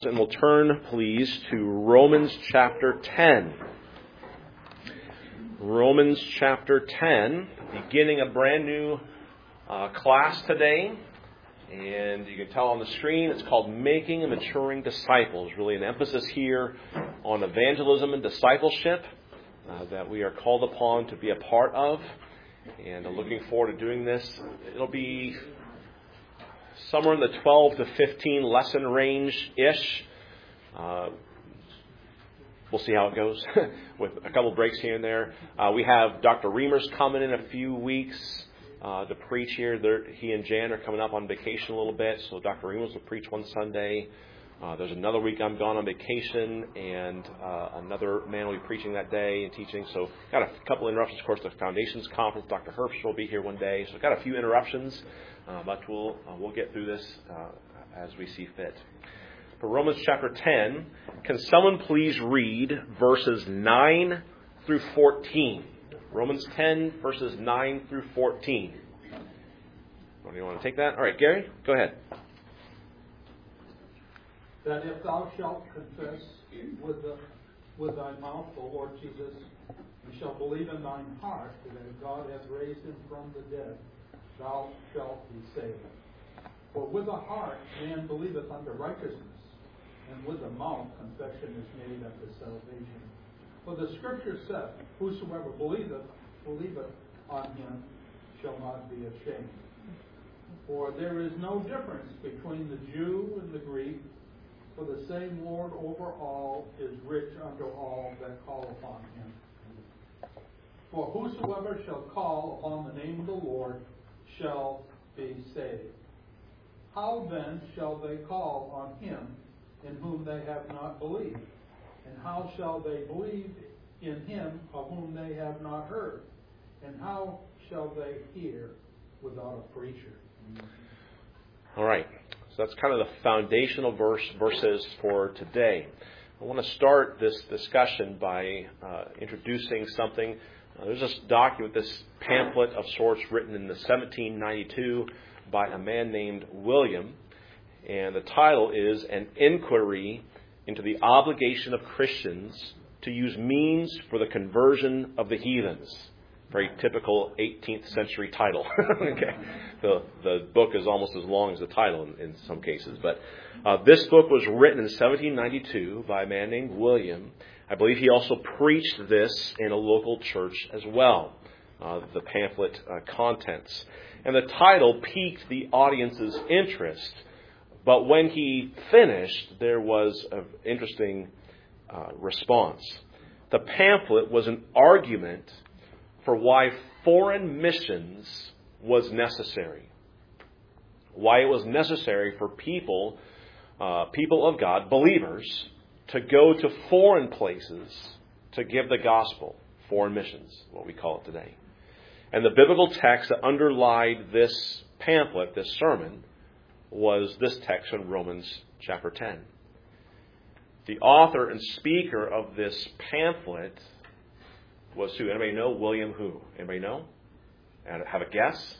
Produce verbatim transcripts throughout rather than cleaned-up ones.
And we'll turn, please, to Romans chapter ten. Romans chapter ten, beginning a brand new uh, class today. And you can tell on the screen, it's called Making and Maturing Disciples. Really an emphasis here on evangelism and discipleship uh, that we are called upon to be a part of. And I'm looking forward to doing this. It'll be somewhere in the twelve to fifteen lesson range-ish. Uh, we'll see how it goes with a couple breaks here and there. Uh, we have Doctor Reimers coming in a few weeks uh, to preach here. They're, he and Jan are coming up on vacation a little bit, so Doctor Reimers will preach one Sunday. Uh, there's another week I'm gone on vacation, and uh, another man will be preaching that day and teaching. So got a couple interruptions. Of course, the Foundations Conference, Doctor Herbst will be here one day. So got a few interruptions, uh, but we'll uh, we'll get through this uh, as we see fit. For Romans chapter ten, can someone please read verses nine through fourteen? Romans ten, verses nine through fourteen. Do you want to take that? All right, Gary, go ahead. That if thou shalt confess with the, with thy mouth the Lord Jesus, and shalt believe in thine heart that God hath raised him from the dead, thou shalt be saved. For with the heart man believeth unto righteousness, and with the mouth confession is made unto salvation. For the Scripture saith, whosoever believeth, believeth on him shall not be ashamed. For there is no difference between the Jew and the Greek, for the same Lord over all is rich unto all that call upon him. For whosoever shall call upon the name of the Lord shall be saved. How then shall they call on him in whom they have not believed? And how shall they believe in him of whom they have not heard? And how shall they hear without a preacher? All right. So that's kind of the foundational verse verses for today. I want to start this discussion by uh, introducing something. Uh, there's this document, this pamphlet of sorts written in the seventeen ninety-two by a man named William. And the title is An Inquiry into the Obligation of Christians to Use Means for the Conversion of the Heathens. Very typical eighteenth century title. Okay, the the book is almost as long as the title in, in some cases. But uh, this book was written in seventeen ninety-two by a man named William. I believe he also preached this in a local church as well. Uh, the pamphlet uh, contents, and the title piqued the audience's interest. But when he finished, there was an interesting uh, response. The pamphlet was an argument for why foreign missions was necessary. Why it was necessary for people, uh, people of God, believers, to go to foreign places to give the gospel. Foreign missions, what we call it today. And the biblical text that underlied this pamphlet, this sermon, was this text in Romans chapter ten. The author and speaker of this pamphlet was who? Anybody know? William who? Anybody know? And have a guess?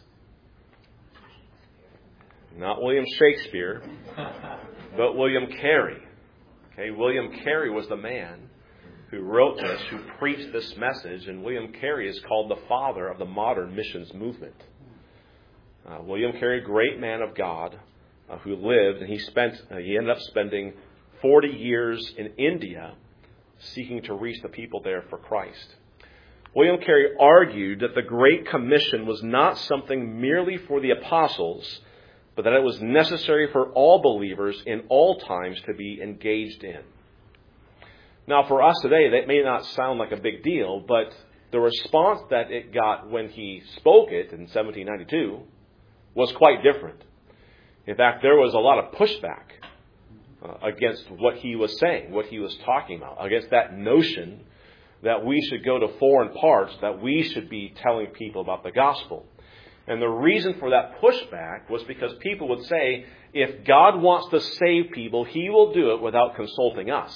Not William Shakespeare, but William Carey. Okay, William Carey was the man who wrote this, who preached this message, and William Carey is called the father of the modern missions movement. Uh, William Carey, great man of God, uh, who lived, and he spent, uh, he ended up spending forty years in India, seeking to reach the people there for Christ. William Carey argued that the Great Commission was not something merely for the apostles, but that it was necessary for all believers in all times to be engaged in. Now, for us today, that may not sound like a big deal, but the response that it got when he spoke it in seventeen ninety-two was quite different. In fact, there was a lot of pushback uh, against what he was saying, what he was talking about, against that notion that we should go to foreign parts, that we should be telling people about the gospel. And the reason for that pushback was because people would say, if God wants to save people, he will do it without consulting us.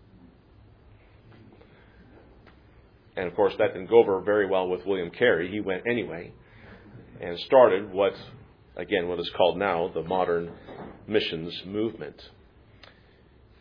And of course, that didn't go over very well with William Carey. He went anyway and started what, again, what is called now the modern missions movement.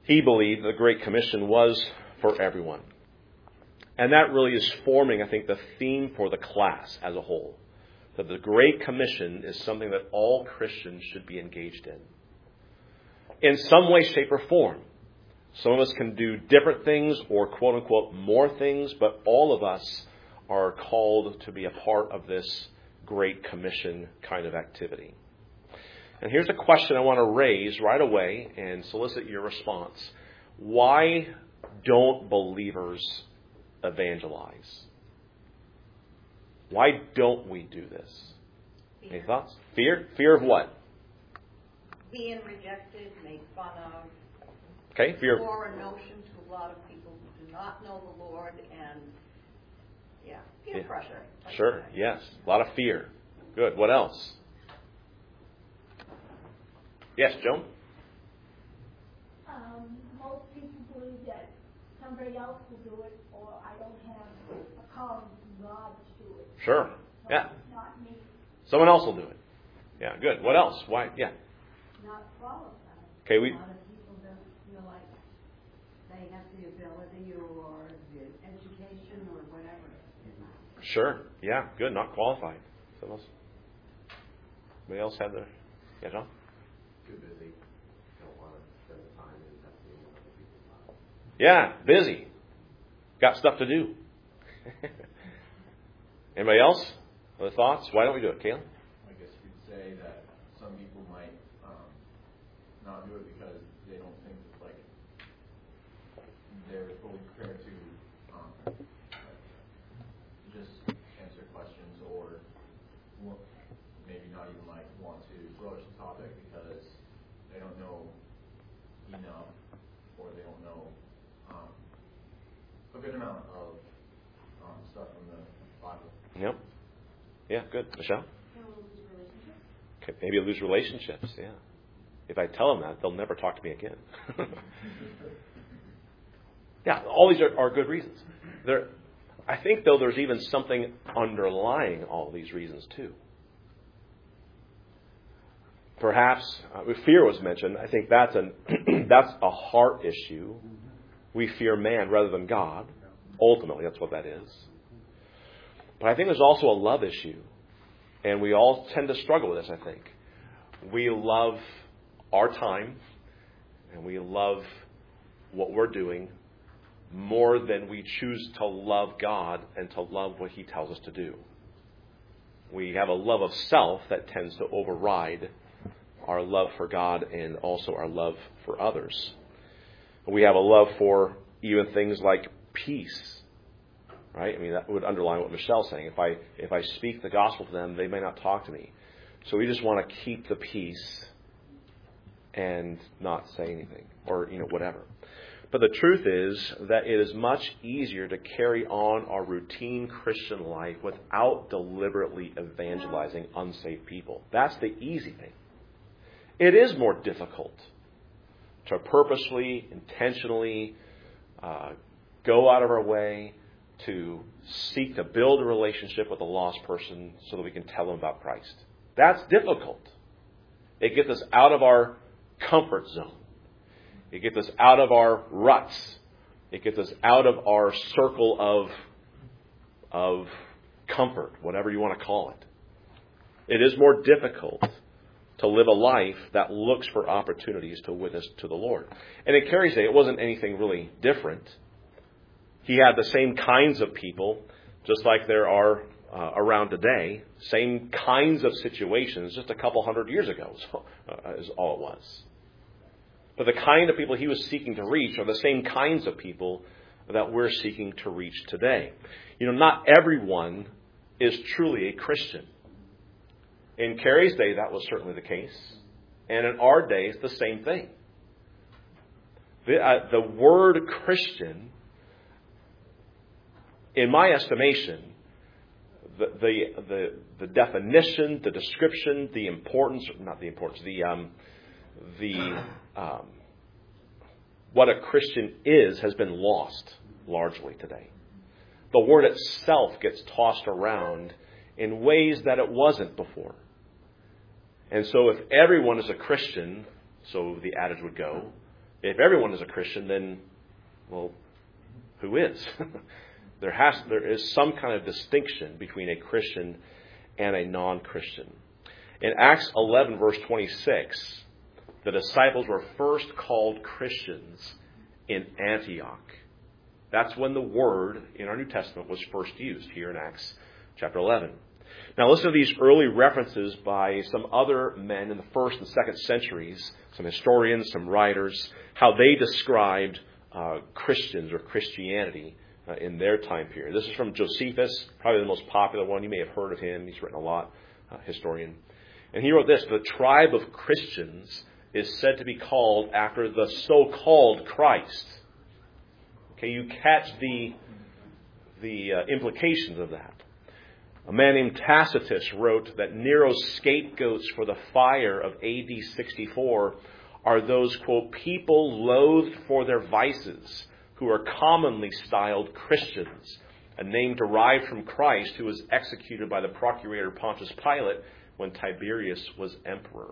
he believed the Great Commission was for everyone. And that really is forming, I think, the theme for the class as a whole. That the Great Commission is something that all Christians should be engaged in. In some way, shape, or form. Some of us can do different things or, quote unquote, more things, but all of us are called to be a part of this Great Commission kind of activity. And here's a question I want to raise right away and solicit your response. Why don't believers evangelize? Why don't we do this? Fear. Any thoughts? Fear? Fear of what? Being rejected, made fun of. Okay, fear. Or a notion to a lot of people who do not know the Lord, and yeah, peer Yeah. pressure. Sure, yes. A lot of fear. Good. What else? Yes, Joan? Um, most people believe that somebody else will do it, or I don't have a calling from God to do it. Sure. So Yeah. it's not me, Someone else will do it. Yeah, good. What else? Why? Yeah. not qualified. Okay, we. A lot of people don't feel like they have the ability or the education or whatever. Sure. Yeah, good. Not qualified. Someone else? Anybody else have their. Yeah, John? Too busy. Don't want to spend the time investing in other people's lives. Yeah, busy. Got stuff to do. Anybody else? Other thoughts? Why don't we do it, Caleb? I guess you could say that some people might um, not do it because they don't think that, like, they're fully prepared to um, just answer questions, or well, maybe not even like want to broach the topic because they don't know enough, or they don't know um, a good amount of um, stuff from the Bible. Yep. Yeah, good. Michelle? Okay, maybe you'll lose relationships, yeah. If I tell them that, they'll never talk to me again. Yeah, all these are, are good reasons. There, I think, though, there's even something underlying all these reasons, too. Perhaps, uh, fear was mentioned. I think that's, an, that's a heart issue. We fear man rather than God. Ultimately, that's what that is. But I think there's also a love issue. And we all tend to struggle with this, I think. We love our time, and we love what we're doing more than we choose to love God and to love what He tells us to do. We have a love of self that tends to override our love for God and also our love for others. We have a love for even things like peace. Right? I mean, that would underline what Michelle's saying. If I if I speak the gospel to them, they may not talk to me. So we just want to keep the peace and not say anything, or you know whatever. But the truth is that it is much easier to carry on our routine Christian life without deliberately evangelizing unsaved people. That's the easy thing. It is more difficult to purposely, intentionally uh, go out of our way to seek to build a relationship with a lost person so that we can tell them about Christ. That's difficult. It gets us out of our comfort zone. It gets us out of our ruts. It gets us out of our circle of, of comfort, whatever you want to call it. It is more difficult to live a life that looks for opportunities to witness to the Lord. And in Carrie's day, it wasn't anything really different. He had the same kinds of people, just like there are uh, around today, same kinds of situations just a couple hundred years ago uh, is all it was. But the kind of people he was seeking to reach are the same kinds of people that we're seeking to reach today. You know, not everyone is truly a Christian. In Carrie's day, that was certainly the case. And in our day, it's the same thing. The, uh, the word Christian, in my estimation, the, the the the definition, the description, the importance, not the importance, the um, the um, what a Christian is has been lost largely today. The word itself gets tossed around in ways that it wasn't before. And so if everyone is a Christian, so the adage would go, If everyone is a Christian, then, well, who is? there has there is some kind of distinction between a Christian and a non-Christian. In Acts eleven, verse twenty-six, the disciples were first called Christians in Antioch. That's when the word in our New Testament was first used, here in Acts chapter eleven. Now listen to these early references by some other men in the first and second centuries, some historians, some writers, how they described uh, Christians or Christianity uh, in their time period. This is from Josephus, probably the most popular one. You may have heard of him. He's written a lot, uh, historian. And he wrote this: the tribe of Christians is said to be called after the so-called Christ. Okay, you catch the, the uh, implications of that. A man named Tacitus wrote that Nero's scapegoats for the fire of A D sixty-four are those, quote, people loathed for their vices, who are commonly styled Christians, a name derived from Christ, who was executed by the procurator Pontius Pilate when Tiberius was emperor.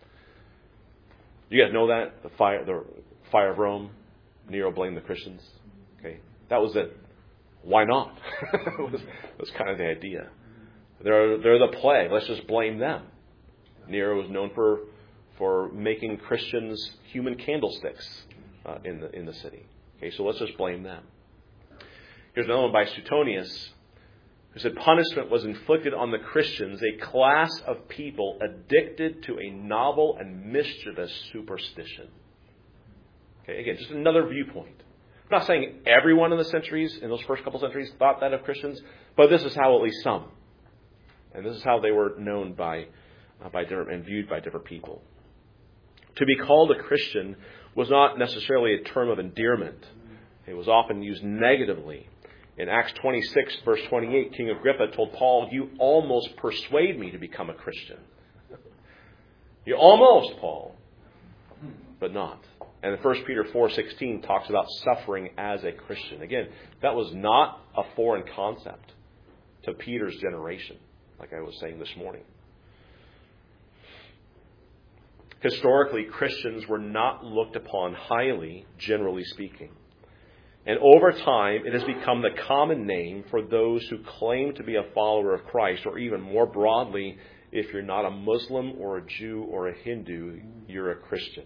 You guys know that? The fire, the fire of Rome? Nero blamed the Christians. Okay, that was it. Why not? It was, it was kind of the idea. They're, they're the plague. Let's just blame them. Nero was known for for making Christians human candlesticks uh, in the in the city. Okay, so let's just blame them. Here's another one by Suetonius, who said punishment was inflicted on the Christians, a class of people addicted to a novel and mischievous superstition. Okay, again, just another viewpoint. I'm not saying everyone in the centuries, in those first couple centuries, thought that of Christians, but this is how at least some. And this is how they were known by, uh, by different and viewed by different people. To be called a Christian was not necessarily a term of endearment. It was often used negatively. In Acts twenty-six, verse twenty-eight, King Agrippa told Paul, "You almost persuade me to become a Christian." You almost, Paul, but not. And First Peter four sixteen talks about suffering as a Christian. Again, that was not a foreign concept to Peter's generation, like I was saying this morning. Historically, Christians were not looked upon highly, generally speaking. And over time, it has become the common name for those who claim to be a follower of Christ, or even more broadly, if you're not a Muslim or a Jew or a Hindu, you're a Christian.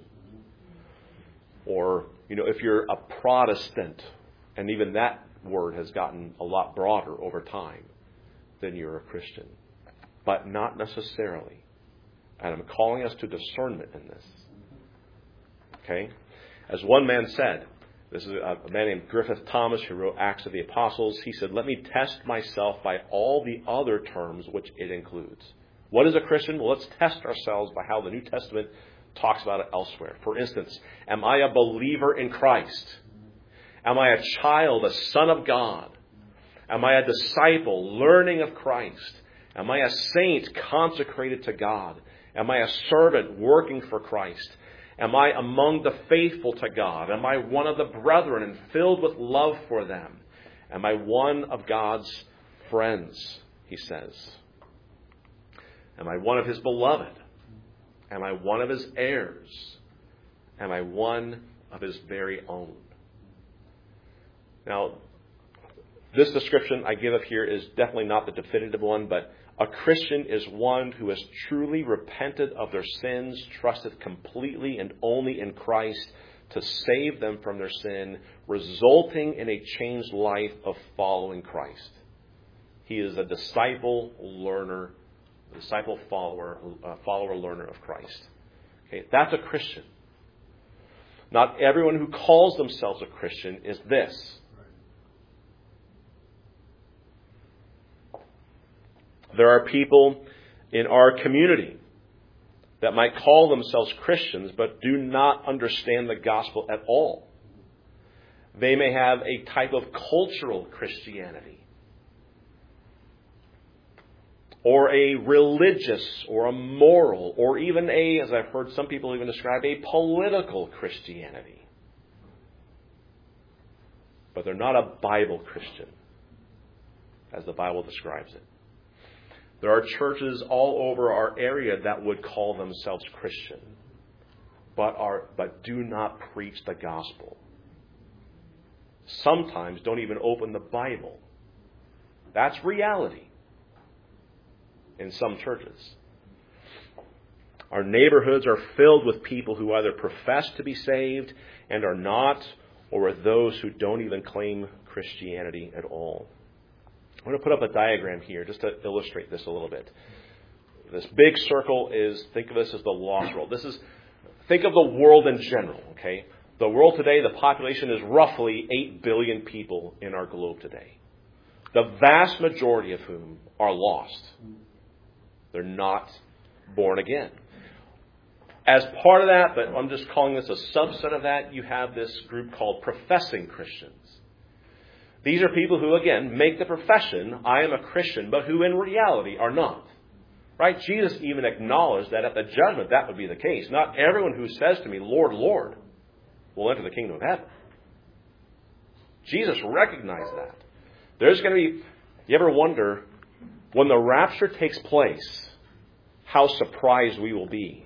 Or, you know, if you're a Protestant, and even that word has gotten a lot broader over time, then you're a Christian. But not necessarily. And I'm calling us to discernment in this. Okay? As one man said, this is a man named Griffith Thomas who wrote Acts of the Apostles. He said, "Let me test myself by all the other terms which it includes." What is a Christian? Well, let's test ourselves by how the New Testament talks about it elsewhere. For instance, am I a believer in Christ? Am I a child, a son of God? Am I a disciple learning of Christ? Am I a saint consecrated to God? Am I a servant working for Christ? Am I among the faithful to God? Am I one of the brethren and filled with love for them? Am I one of God's friends, he says. Am I one of his beloved? Am I one of his heirs? Am I one of his very own? Now, this description I give of here is definitely not the definitive one, but a Christian is one who has truly repented of their sins, trusted completely and only in Christ to save them from their sin, resulting in a changed life of following Christ. He is a disciple learner, disciple follower, uh, follower learner of Christ. Okay, that's a Christian. Not everyone who calls themselves a Christian is this. There are people in our community that might call themselves Christians but do not understand the gospel at all. They may have a type of cultural Christianity, or a religious or a moral, or even a, as I've heard some people even describe, a political Christianity. But they're not a Bible Christian, as the Bible describes it. There are churches all over our area that would call themselves Christian, but are but do not preach the gospel. Sometimes don't even open the Bible. That's reality in some churches. Our neighborhoods are filled with people who either profess to be saved and are not, or with those who don't even claim Christianity at all. I'm going to put up a diagram here just to illustrate this a little bit. This big circle is, think of this as the lost world. This is, think of the world in general, okay? The world today, the population is roughly eight billion people in our globe today. The vast majority of whom are lost. They're not born again. As part of that, but I'm just calling this a subset of that, you have this group called professing Christians. These are people who, again, make the profession, I am a Christian, but who in reality are not. Right? Jesus even acknowledged that at the judgment that would be the case. Not everyone who says to me, Lord, Lord, will enter the kingdom of heaven. Jesus recognized that. There's going to be, you ever wonder, when the rapture takes place, how surprised we will be.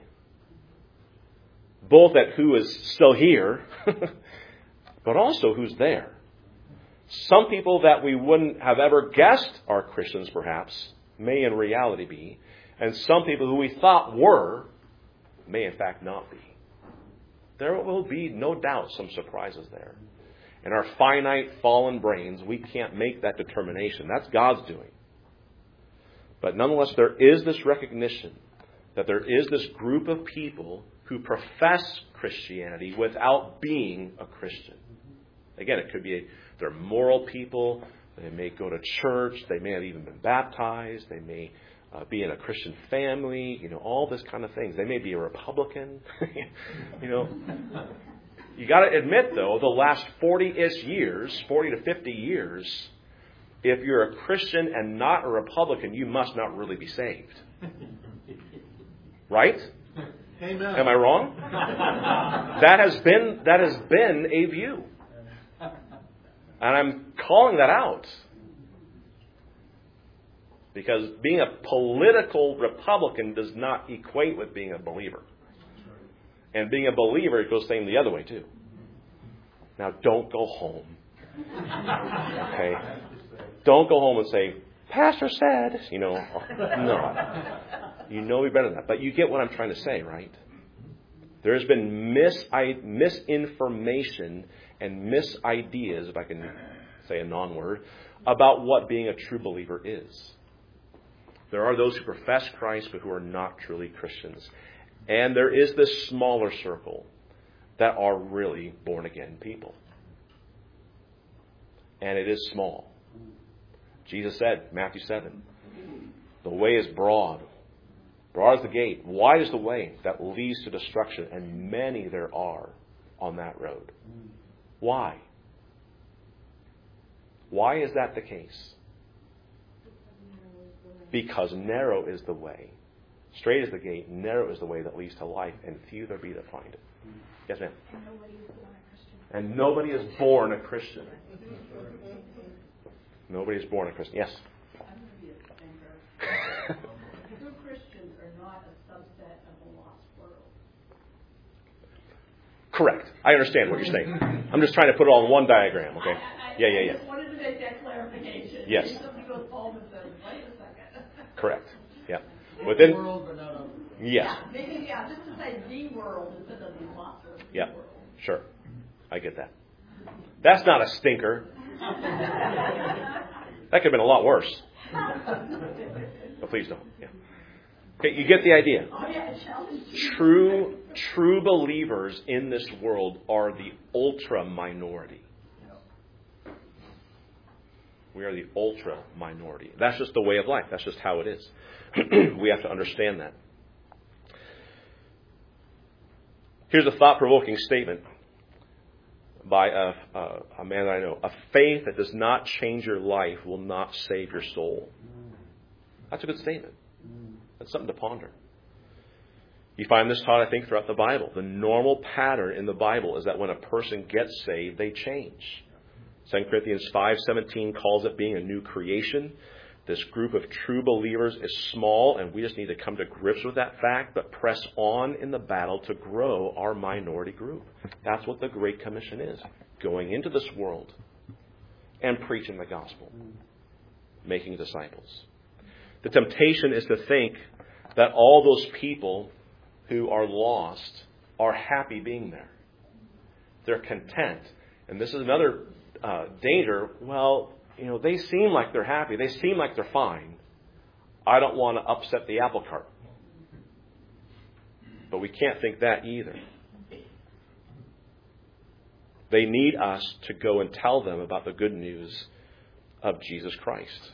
Both at who is still here, but also who's there. Some people that we wouldn't have ever guessed are Christians, perhaps, may in reality be. And some people who we thought were, may in fact not be. There will be, no doubt, some surprises there. In our finite, fallen brains, we can't make that determination. That's God's doing. But nonetheless, there is this recognition that there is this group of people who profess Christianity without being a Christian. Again, it could be, a, they're moral people. They may go to church. They may have even been baptized. They may uh, be in a Christian family. You know, all this kind of things. They may be a Republican. you know, you got to admit, though, the last forty-ish years, forty to fifty years, if you're a Christian and not a Republican, you must not really be saved. Right? Amen. Am I wrong? That has been that has been a view. And I'm calling that out. Because being a political Republican does not equate with being a believer. And being a believer, it goes same the other way too. Now don't go home. Okay? Don't go home and say, Pastor said, you know, no. You know me better than that. But you get what I'm trying to say, right? There's been mis- misinformation and misideas, if I can say a non-word, about what being a true believer is. There are those who profess Christ but who are not truly Christians. And there is this smaller circle that are really born-again people. And it is small. Jesus said, Matthew seven, the way is broad. Broad is the gate. Wide is the way that leads to destruction. And many there are on that road. Why? Why is that the case? Because narrow is the way. Straight is the gate. Narrow is the way that leads to life. And few there be that find it. Yes, ma'am? And nobody is born a Christian. Nobody is born a Christian. Yes? I'm going to be a stinker. True Christians are not a subset of the lost world. Correct. I understand what you're saying. I'm just trying to put it all in one diagram, okay? I, I, Yeah, yeah, I yeah. just wanted to make that clarification. Yes. If somebody goes home and says, wait a second. Correct. Yeah. Within. The world, but not of Yes. Yeah, maybe, yeah, just to say the world instead of the lost world. The Yeah. world. Sure. I get that. That's not a stinker. That could have been a lot worse. But please don't. Yeah. Okay, you get the idea. Oh, yeah, challenge you. True, true believers in this world are the ultra minority. We are the ultra minority. That's just the way of life. That's just how it is. We have to understand that. Here's a thought-provoking statement by a, a, a man that I know. A faith that does not change your life will not save your soul. That's a good statement. That's something to ponder. You find this taught, I think, throughout the Bible. The normal pattern in the Bible is that when a person gets saved, they change. Second Corinthians five seventeen calls it being a new creation. This group of true believers is small, and we just need to come to grips with that fact, but press on in the battle to grow our minority group. That's what the Great Commission is. Going into this world and preaching the gospel. Making disciples. The temptation is to think that all those people who are lost are happy being there. They're content. And this is another uh, danger. Well, you know, they seem like they're happy. They seem like they're fine. I don't want to upset the apple cart. But we can't think that either. They need us to go and tell them about the good news of Jesus Christ.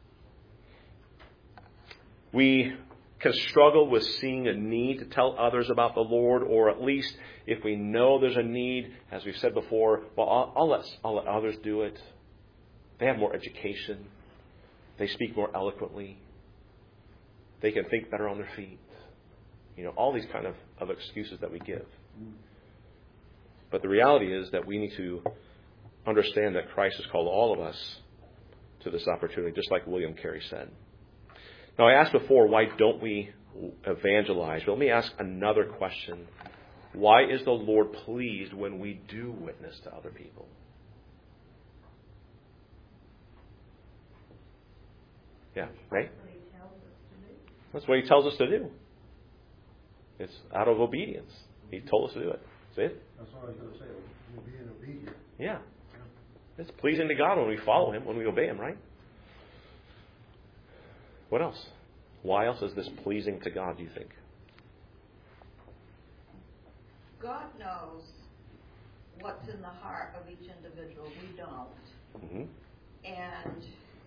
We can struggle with seeing a need to tell others about the Lord, or at least if we know there's a need, as we've said before, well, I'll, I'll, let, I'll let others do it. They have more education. They speak more eloquently. They can think better on their feet. You know, all these kind of, of excuses that we give. But the reality is that we need to understand that Christ has called all of us to this opportunity, just like William Carey said. Now, I asked before, why don't we evangelize? But let me ask another question. Why is the Lord pleased when we do witness to other people? Yeah, right? That's what He tells us to do. It's out of obedience. He told us to do it. See it? That's what I was going to say. We're being obedient. Yeah. It's pleasing to God when we follow Him, when we obey Him, right? What else? Why else is this pleasing to God, do you think? God knows what's in the heart of each individual. We don't. Mm-hmm. And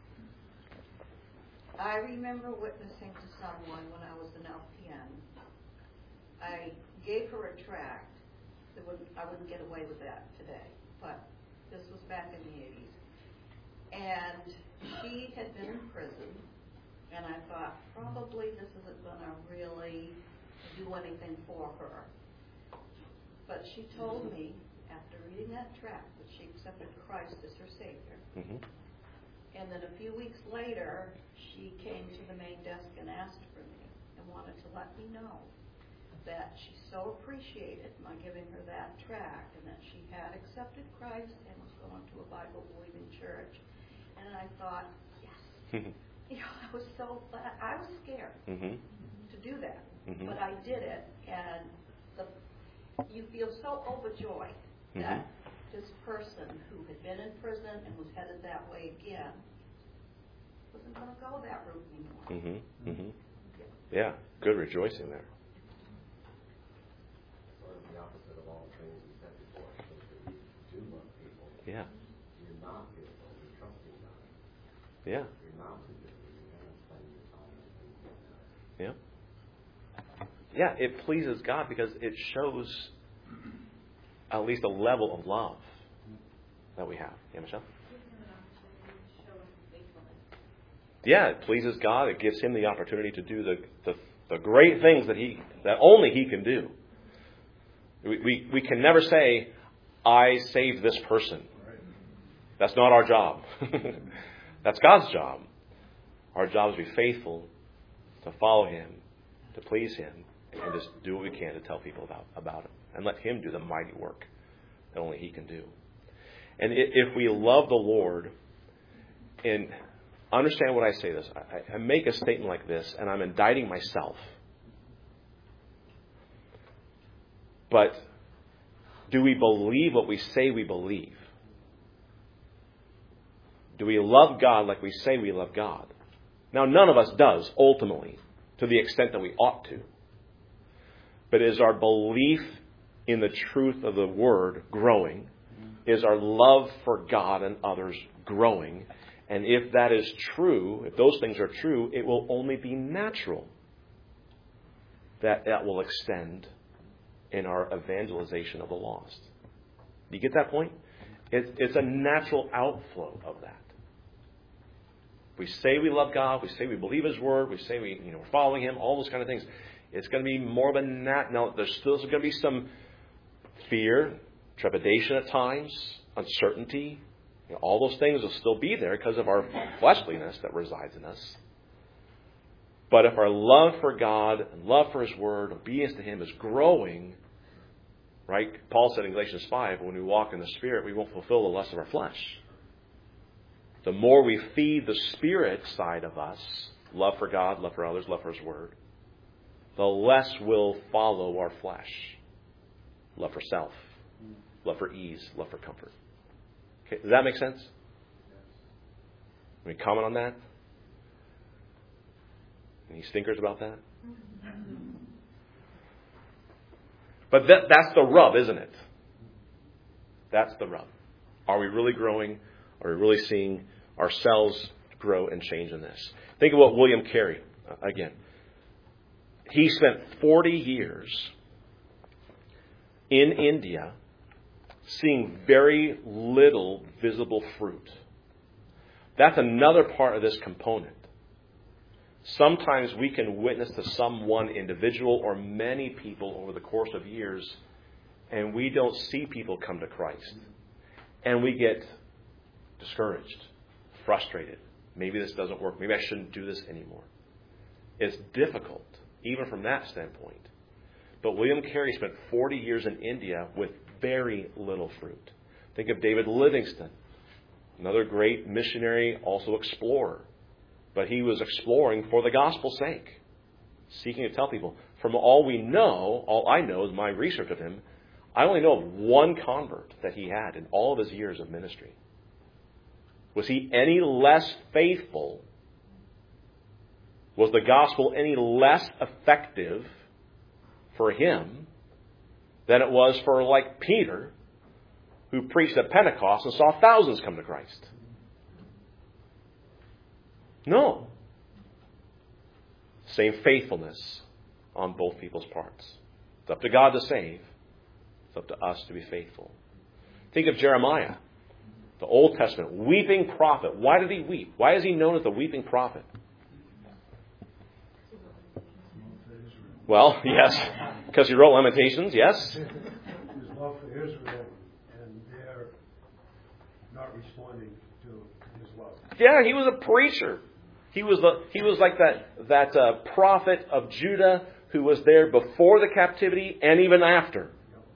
I remember witnessing to someone when I was an L P N. I gave her a tract. That wouldn't, I wouldn't get away with that today, but this was back in the eighties. And she had been in prison, and I thought, probably this isn't going to really do anything for her. But she told me, after reading that tract, that she accepted Christ as her Savior. Mm-hmm. And then a few weeks later, she came to the main desk and asked for me and wanted to let me know that she so appreciated my giving her that tract, and that she had accepted Christ and was going to a Bible-believing church. And I thought, yes. You know, I was so glad. I was scared mm-hmm. to do that, mm-hmm. but I did it, and the, you feel so overjoyed mm-hmm. that this person who had been in prison and was headed that way again wasn't going to go that route anymore. Mm-hmm. Mm-hmm. Yeah, good rejoicing there. Sort of the opposite of all the things we said before. So that we do love people. Yeah. You're not fearful. You're trusting God. Yeah. You're not forgiving. You're going to spend your time on things like that. Yeah. Yeah, it pleases God because it shows at least a level of love that we have. Yeah, Michelle? Yeah, it pleases God. It gives Him the opportunity to do the, the, the great things that He that only He can do. We, we we can never say, I saved this person. That's not our job. That's God's job. Our job is to be faithful, to follow Him, to please Him, and just do what we can to tell people about, about Him. And let Him do the mighty work that only He can do. And if we love the Lord, and understand what I say this, I, I make a statement like this, and I'm indicting myself. But do we believe what we say we believe? Do we love God like we say we love God? Now, none of us does, ultimately, to the extent that we ought to. But is our belief in the truth of the Word growing? Is our love for God and others growing? And if that is true, if those things are true, it will only be natural that that will extend in our evangelization of the lost. Do you get that point? It's, it's a natural outflow of that. We say we love God, we say we believe His Word, we say we, you know, we're following Him, all those kind of things. It's going to be more of a nat. Now, there's still going to be some fear, trepidation at times, uncertainty, You know, all those things will still be there because of our fleshliness that resides in us. But if our love for God and love for His Word, obedience to Him is growing, right? Paul said in Galatians five, when we walk in the Spirit, we won't fulfill the lust of our flesh. The more we feed the Spirit side of us, love for God, love for others, love for His Word, the less will follow our flesh. Love for self, love for ease, love for comfort. Okay, does that make sense? Any comment on that? Any stinkers about that? But that, that's the rub, isn't it? That's the rub. Are we really growing? Are we really seeing ourselves grow and change in this? Think of what William Carey, uh, again. He spent forty years in India seeing very little visible fruit. That's another part of this component. Sometimes we can witness to some one individual or many people over the course of years, and we don't see people come to Christ. And we get discouraged, frustrated. Maybe this doesn't work. Maybe I shouldn't do this anymore. It's difficult, even from that standpoint. But William Carey spent forty years in India with very little fruit. Think of David Livingstone, another great missionary, also explorer. But he was exploring for the gospel's sake, seeking to tell people. From all we know, all I know is my research of him, I only know of one convert that he had in all of his years of ministry. Was he any less faithful? Was the gospel any less effective for him than it was for, like, Peter, who preached at Pentecost and saw thousands come to Christ? No. Same faithfulness on both people's parts. It's up to God to save. It's up to us to be faithful. Think of Jeremiah, the Old Testament, weeping prophet. Why did he weep? Why is he known as the weeping prophet? Well, yes, because he wrote Lamentations, yes. His love for Israel, and they're not responding to his love. Yeah, he was a preacher. He was the he was like that that uh, prophet of Judah who was there before the captivity and even after.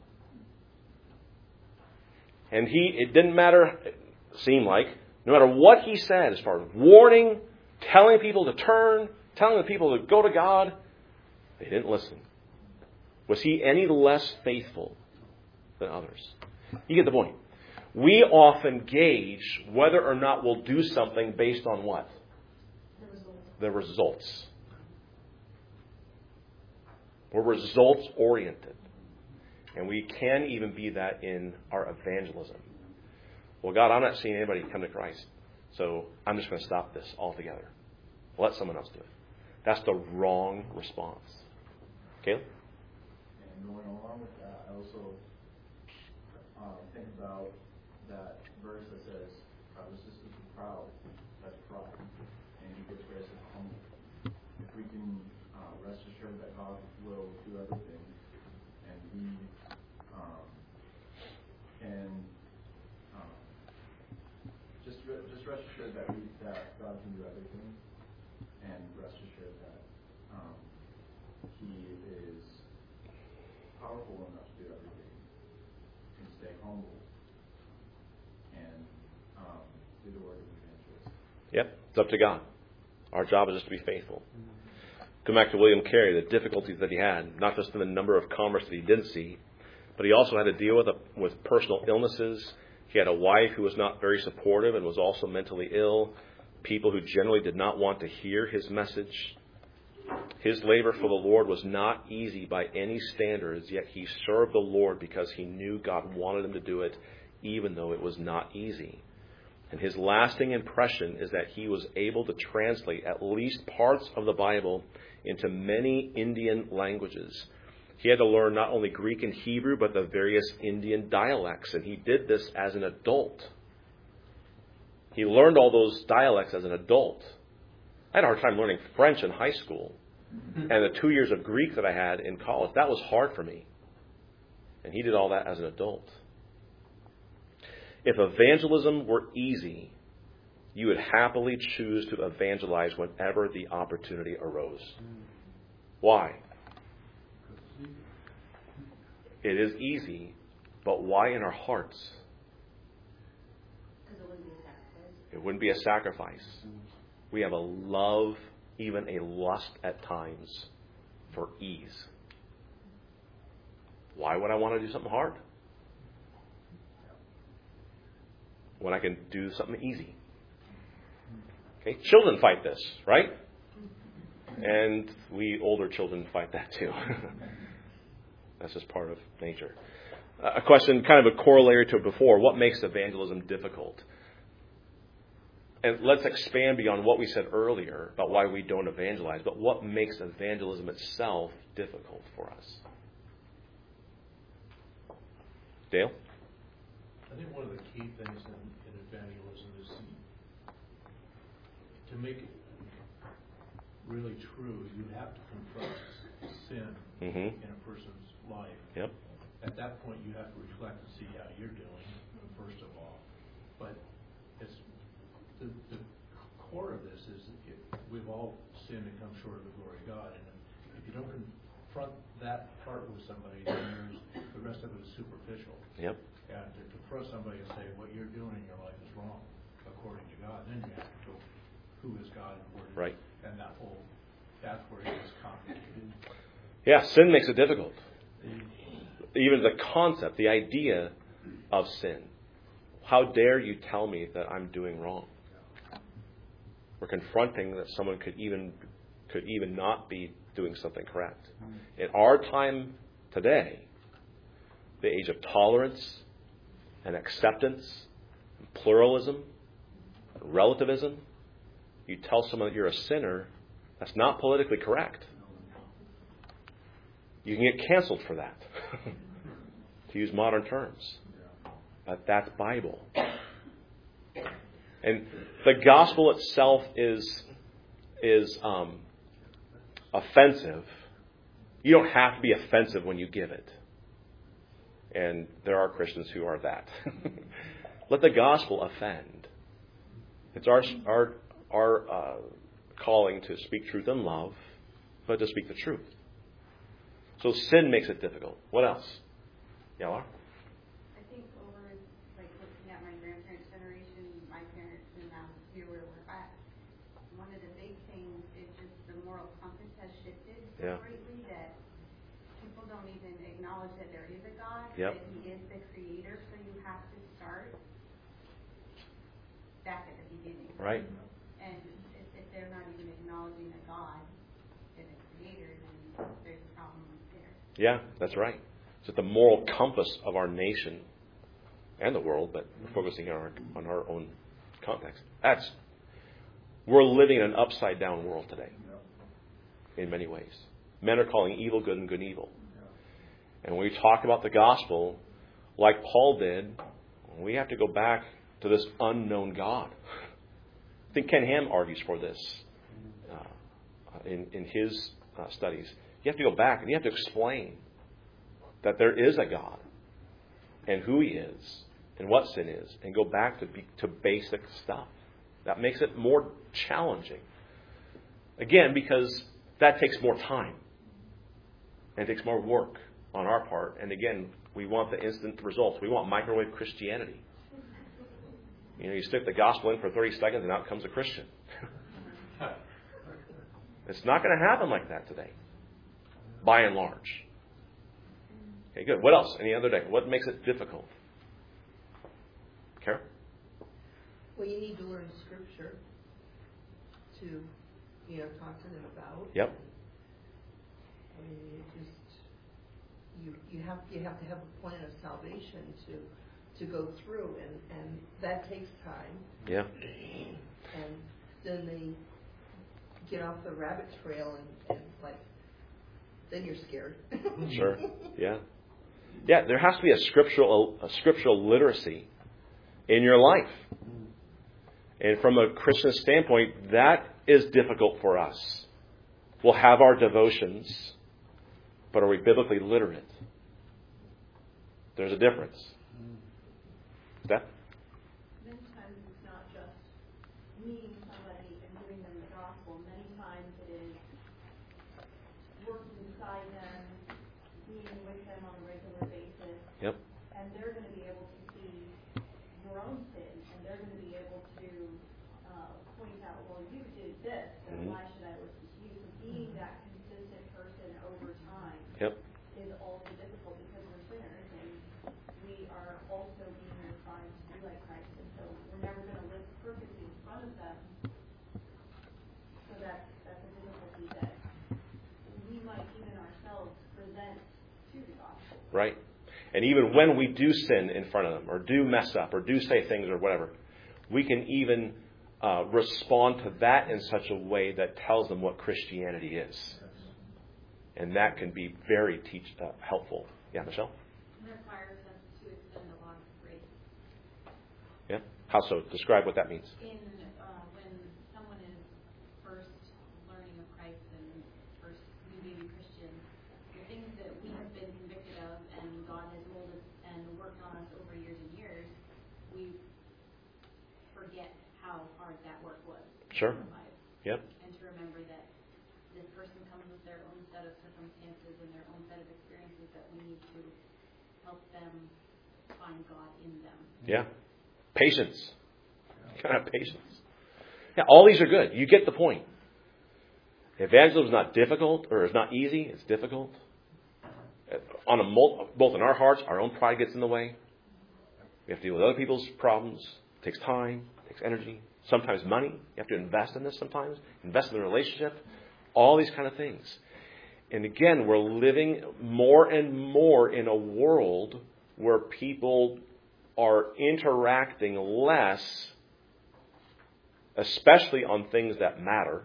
And he it didn't matter, it seemed like, no matter what he said as far as warning, telling people to turn, telling the people to go to God, they didn't listen. Was he any less faithful than others? You get the point. We often gauge whether or not we'll do something based on what? The results. The results. We're results oriented. And we can even be that in our evangelism. Well, God, I'm not seeing anybody come to Christ, so I'm just going to stop this altogether. Let someone else do it. That's the wrong response. Caleb? And going along with that, I also uh, think about that verse that says, "I was just as proud as pride," and He gives grace as humble. If we can uh, rest assured that God will do everything, and we um, can um, just re- just rest assured that we that God can do everything, and rest assured that um, He is powerful enough to do everything, and stay humble. And um, do the work of evangelist. Yep, it's up to God. Our job is just to be faithful. Come back to William Carey, the difficulties that he had, not just in the number of converts that he didn't see, but he also had to deal with a, with personal illnesses. He had a wife who was not very supportive and was also mentally ill. People who generally did not want to hear his message. His labor for the Lord was not easy by any standards, yet he served the Lord because he knew God wanted him to do it, even though it was not easy. And his lasting impression is that he was able to translate at least parts of the Bible into many Indian languages. He had to learn not only Greek and Hebrew, but the various Indian dialects, and he did this as an adult. He learned all those dialects as an adult. I had a hard time learning French in high school, and the two years of Greek that I had in college, that was hard for me. And he did all that as an adult. If evangelism were easy, you would happily choose to evangelize whenever the opportunity arose. Why? It is easy, but why in our hearts? Because it wouldn't be a sacrifice. It wouldn't be a sacrifice. We have a love, even a lust at times, for ease. Why would I want to do something hard when I can do something easy? Okay, children fight this, right? And we older children fight that too. That's just part of nature. A question, kind of a corollary to it before. What makes evangelism difficult? And let's expand beyond what we said earlier about why we don't evangelize. But what makes evangelism itself difficult for us? Dale? I think one of the key things in, in evangelism is to make it really true, you have to confront sin Mm-hmm. in a person's life. Yep. At that point, you have to reflect and see how you're doing, first of all. But it's the, the core of this is it, we've all sinned and come short of the glory of God. And if you don't confront that part with somebody, then there's, the rest of it is superficial. Yep. And to confront somebody and say, what you're doing in your life is wrong, according to God, then you have to go, who is God and where Right. and that whole, that's where it gets complicated. Yeah, sin makes it difficult. Even the concept, the idea of sin. How dare you tell me that I'm doing wrong? We're confronting that someone could even could even not be doing something correct. In our time today, the age of tolerance and acceptance, and pluralism, and relativism, you tell someone that you're a sinner, that's not politically correct. You can get canceled for that, to use modern terms. But that's Bible. And the gospel itself is is um, offensive. You don't have to be offensive when you give it. And there are Christians who are that. Let the gospel offend. It's our our our uh, calling to speak truth in love, but to speak the truth. So sin makes it difficult. What else? Yeah, Laura? I think over, like, looking at my grandparents' generation, my parents, and now here where we're at, one of the big things is just the moral compass has shifted so Yeah. greatly that people don't even acknowledge that there is a God, Yep. that He is the Creator, so you have to start back at the beginning. Right. And if, if they're not even acknowledging a God and a Creator, then there's a problem there. Yeah, that's right. It's at the moral compass of our nation and the world, but we're focusing on our, on our own context. That's we're living in an upside down world today in many ways. Men are calling evil good and good evil. And when we talk about the gospel, like Paul did, we have to go back to this unknown God. I think Ken Ham argues for this uh, in, in his uh, studies. You have to go back and you have to explain that there is a God and who He is and what sin is, and go back to be, to basic stuff. That makes it more challenging. Again, because that takes more time and it takes more work on our part. And again, we want the instant results. We want microwave Christianity. You know, you stick the gospel in for thirty seconds and out comes a Christian. It's not going to happen like that today, by and large. Okay, good. What else? Any other day? What makes it difficult? Carol? Well, you need to learn Scripture to, you know, talk to them about. Yep. I mean, you just you you have you have to have a plan of salvation to to go through, and and that takes time. Yeah. And then they get off the rabbit trail, and, and like, then you're scared. Sure. Yeah. Yeah, there has to be a scriptural a scriptural literacy in your life. And from a Christian standpoint, that is difficult for us. We'll have our devotions, but are we biblically literate? There's a difference. Steph? many times it's not just meeting somebody and giving them the gospel. Many times it is working beside them, meeting with them on a regular basis. Yep. And they're going to be able to see your own sin, and they're going to be able to uh, point out, well, you did this, and Mm-hmm. why should I listen to you? So being that consistent person over time Yep. is also difficult because we're sinners, and we are also being refined to be like Christ, and so we're never going to live perfectly in front of them. So that's, that's a difficulty that we might even ourselves present to the gospel. Right. And even when we do sin in front of them, or do mess up, or do say things, or whatever, we can even uh, respond to that in such a way that tells them what Christianity is. And that can be very teach uh, helpful. Yeah, Michelle? It requires us to extend a lot of grace. Yeah. How so? Describe what that means. In uh, when someone is first learning of Christ and first new baby Christian, the things that we have been convicted of and God has molded and worked on us over years and years, we forget how hard that work was. Sure. In our lives. Yep. And to remember that this person comes with their own set of circumstances and their own set of experiences that we need to help them find God in them. Yeah. Patience. Kind of patience. Yeah, all these are good. You get the point. Evangelism is not difficult, or it's not easy. It's difficult. On a mul- both in our hearts, our own pride gets in the way. We have to deal with other people's problems. It takes time. It takes energy. Sometimes money. You have to invest in this sometimes. Invest in the relationship. All these kind of things. And again, we're living more and more in a world where people are interacting less, especially on things that matter.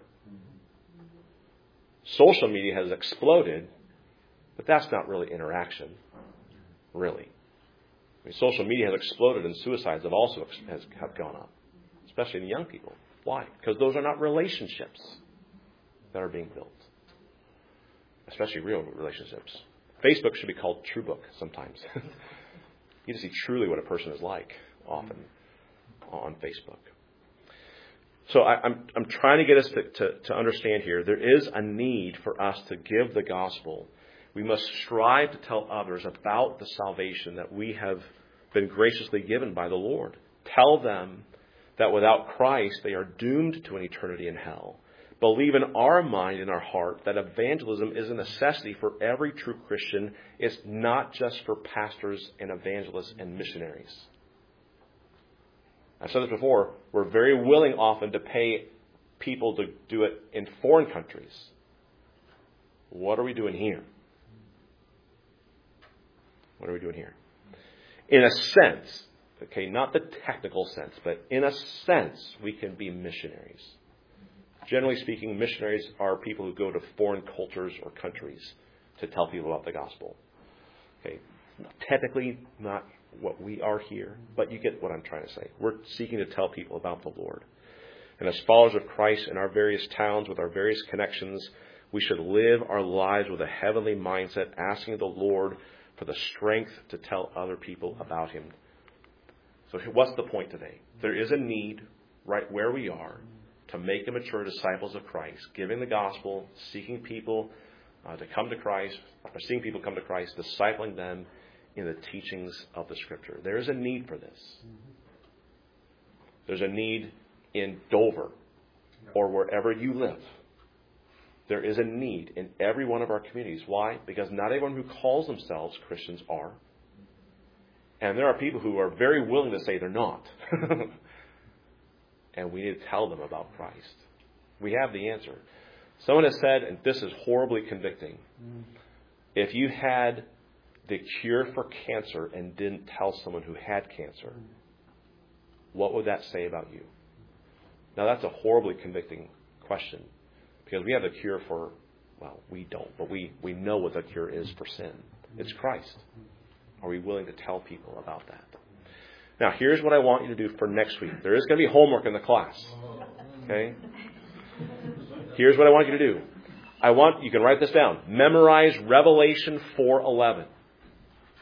Social media has exploded, but that's not really interaction, really. I mean, social media has exploded, and suicides have also has, have gone up, especially in young people. Why? Because those are not relationships that are being built, especially real relationships. Facebook should be called True Book sometimes. You just see truly what a person is like often on Facebook. So I, I'm I'm trying to get us to, to, to understand here, there is a need for us to give the gospel. We must strive to tell others about the salvation that we have been graciously given by the Lord. Tell them that without Christ they are doomed to an eternity in hell. Believe in our mind and our heart that evangelism is a necessity for every true Christian. It's not just for pastors and evangelists and missionaries. I've said this before. We're very willing often to pay people to do it in foreign countries. What are we doing here? What are we doing here? In a sense, okay, not the technical sense, but in a sense, we can be missionaries. Generally speaking, missionaries are people who go to foreign cultures or countries to tell people about the gospel. Okay, technically not what we are here, but you get what I'm trying to say. We're seeking to tell people about the Lord. And as followers of Christ in our various towns with our various connections, we should live our lives with a heavenly mindset, asking the Lord for the strength to tell other people about Him. So what's the point today? There is a need right where we are to make and mature disciples of Christ, giving the gospel, seeking people uh, to come to Christ, or seeing people come to Christ, discipling them in the teachings of the Scripture. There is a need for this. There's a need in Dover or wherever you live. There is a need in every one of our communities. Why? Because not everyone who calls themselves Christians are. And there are people who are very willing to say they're not. And we need to tell them about Christ. We have the answer. Someone has said, and this is horribly convicting, if you had the cure for cancer and didn't tell someone who had cancer, what would that say about you? Now that's a horribly convicting question, because we have the cure for, well, we don't, but we, we know what the cure is for sin. It's Christ. Are we willing to tell people about that? Now, here's what I want you to do for next week. There is going to be homework in the class. Okay? Here's what I want you to do. I want, you can write this down. Memorize Revelation four eleven.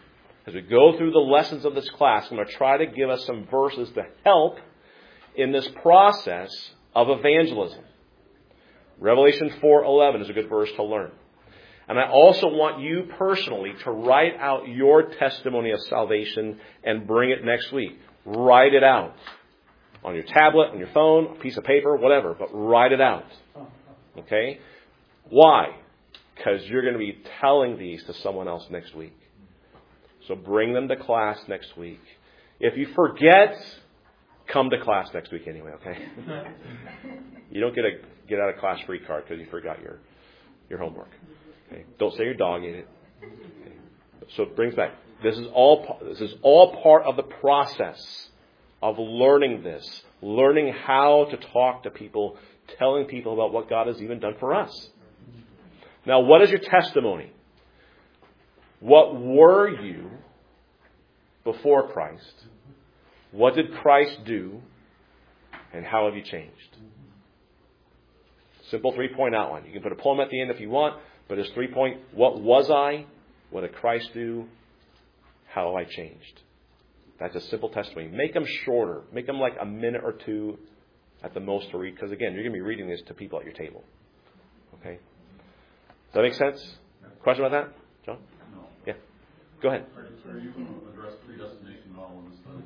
As we go through the lessons of this class, I'm going to try to give us some verses to help in this process of evangelism. Revelation four eleven is a good verse to learn. And I also want you personally to write out your testimony of salvation and bring it next week. Write it out. On your tablet, on your phone, a piece of paper, whatever, but write it out. Okay? Why? Because you're going to be telling these to someone else next week. So bring them to class next week. If you forget, come to class next week anyway, okay? You don't get a get out of class free card because you forgot your, your homework. Okay? Don't say your dog ate it. Okay? So it brings back. This is all this is all part of the process of learning this, learning how to talk to people, telling people about what God has even done for us. Now, what is your testimony? What were you before Christ? What did Christ do? And how have you changed? Simple three-point outline. You can put a poem at the end if you want, but it's three-point. What was I? What did Christ do? How have I changed? That's a simple testimony. Make them shorter. Make them like a minute or two at the most to read. Because again, you're going to be reading this to people at your table. Okay? Does that make sense? Question about that? John? No. Yeah. Go ahead. Are, are you going to address predestination at all in the study?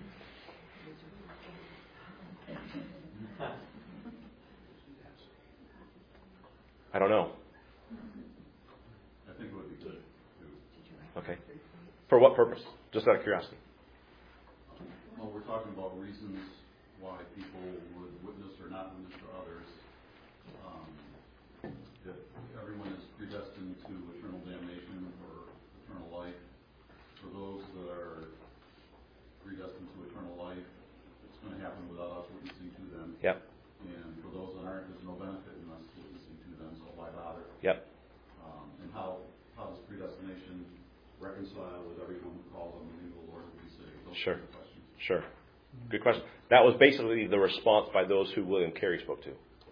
I don't know. I think it would be good. Okay. For what purpose? Just out of curiosity. Well, we're talking about reasons why people would witness or not witness to others. Um, if everyone is predestined to eternal damnation or eternal life, for those that are predestined to eternal life, it's going to happen without us witnessing to them. Yep. And for those that aren't, there's no benefit in us witnessing to them, so why bother? Yep. Um, and how how does predestination reconcile with everyone who calls on the name of the Lord will be saved? Those Sure. are the questions. Sure. Good question. That was basically the response by those who William Carey spoke to.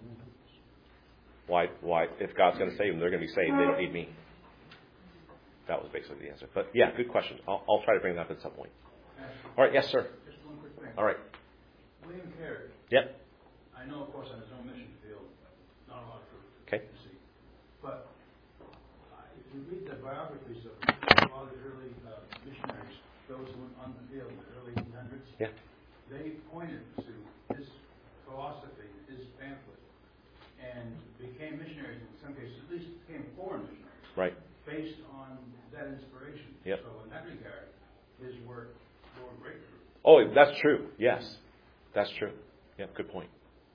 Why? Why? If God's going to save them, they're going to be saved. They don't need me. That was basically the answer. But yeah, good question. I'll, I'll try to bring that up at some point. All right. Yes, sir. Just one quick thing. All right. William Carey. Yep. I know, of course, on his own mission field, not a lot of truth. Okay. To see. But uh, if you read the biographies of a lot of the early uh, missionaries, those who went on the field in the early eighteen hundreds, yeah. they pointed to his philosophy, his pamphlet, and became missionaries in some cases, at least became foreign missionaries. Right. Based on that inspiration. Yep. So in that regard, his work bore great fruit. Oh, that's true. Yes. That's true. Yep, good point.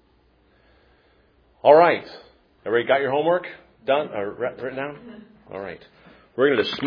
All right. Everybody got your homework done or written down? All right. We're going to dismiss